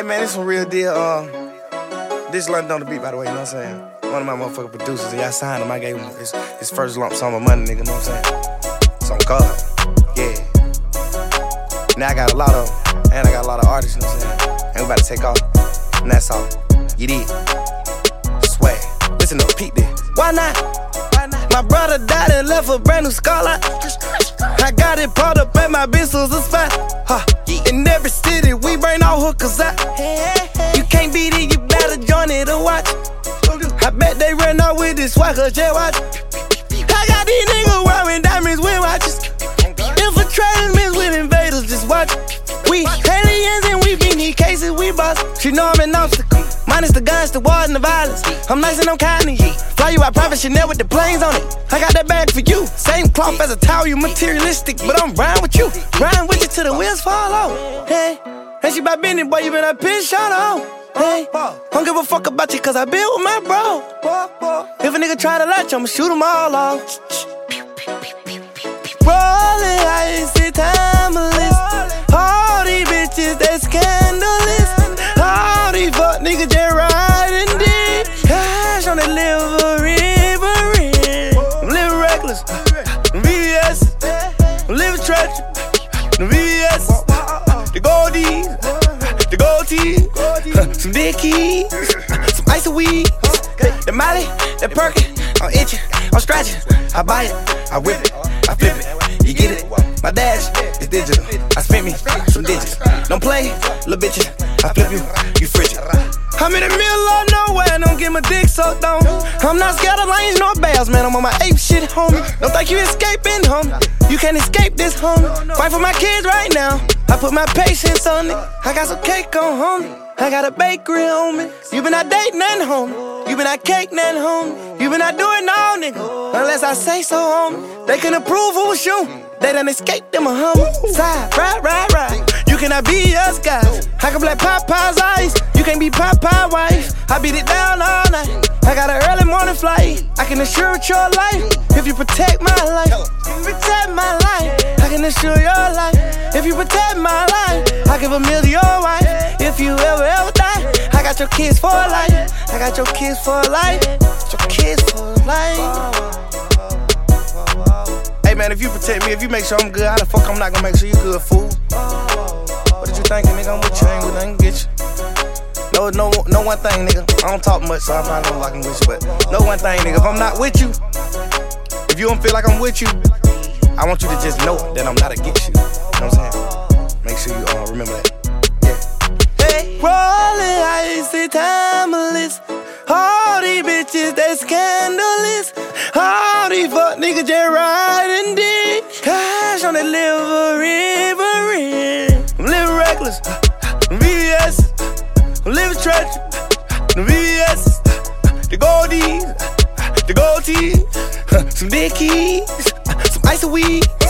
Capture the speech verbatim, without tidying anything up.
Hey man, this some real deal. Um, this London on the beat, by the way, you know what I'm saying? One of my motherfucking producers, and y'all signed him. I gave him his, his first lump sum of money, nigga, you know what I'm saying? It's on God, yeah. Now I got a lot of them, and I got a lot of artists, you know what I'm saying? And we about to take off, and that's all. You did. Swag. Listen up, Pete this. Why not? Why not? My brother died and left a brand new scholar. I got it brought up at my business spot. Huh. In every city, we bring all hookers out. You can't beat it, you better join it or watch. I bet they run out with this swagger jet watch. I got these niggas wearing diamonds with watches. Infiltrating mixed with invaders, just watch. We aliens and we beat these cases, we boss. She know I'm an obstacle. Minus the guns, the wars, and the violence. I'm nice and I'm kindly. Fly you out private Chanel with the planes on it. I got that bag for you. Same cloth as a towel, you materialistic, but I'm riding with you. Riding with you till the wheels fall off. Hey, and she by Benny, boy, you been a bitch shot on. Hey, don't give a fuck about you, cause I been with my bro. If a nigga try to latch, I'ma shoot them all off. Rollin' ice, it's timeless. All these bitches, they scandalous. All these fuck niggas just riding dick. Cash on the livery, I'm living reckless. V V S, I'm living treacherous. The V V S, the goldies, the gold tees, some dickies, some ice and weed. The Molly, the Perkin, I'm itching, I'm scratching. I buy it, I whip it, I flip it, you get it. My dash is digital, I spent me some digits. Don't play, little bitches, I flip you, you frigid. I'm in the middle of nowhere, don't get my dick sucked on. I'm not scared of lanes nor bells, man, I'm on my ape shit, homie. Don't think you escaping, homie. You can't escape this, homie. Fight for my kids right now, I put my patience on it. I got some cake on, homie. I got a bakery on me. You been out dating nothing, homie. You been out cake nothing, homie. You been out doing all, nigga. Unless I say so, homie. They can approve who was shooting. They done escaped them a homie. Side, ride, ride, ride. You cannot be us guys. I can play Popeye's eyes. You can't be Popeye wife. I beat it down all night. I got an early morning flight. I can assure your life if you protect my life. If you protect my life, I can assure your life. If you protect my life, I give a meal to your wife. If you ever, ever die, I got your kids for life. I got your kids for life. Your kids for life. Hey man, if you protect me, if you make sure I'm good, how the fuck I'm not gonna make sure you good, fool? What did you thinking, nigga? I'm with you, I ain't with nothing, get you. No, no, no one thing, nigga. I don't talk much, so I probably don't like I'm with you, but no one thing, nigga. If I'm not with you, if you don't feel like I'm with you, I want you to just know that I'm not against you. You know what I'm saying? Make sure you uh, remember that. Yeah. Hey, rollin' icy timeless. All these bitches, they scandalous. All these fuck niggas just riding dick. Cash on the livery, I'm living reckless. V V S, I'm living treacherous. The V V S, the goldies, the gold tees, some dickies, some ice and weed.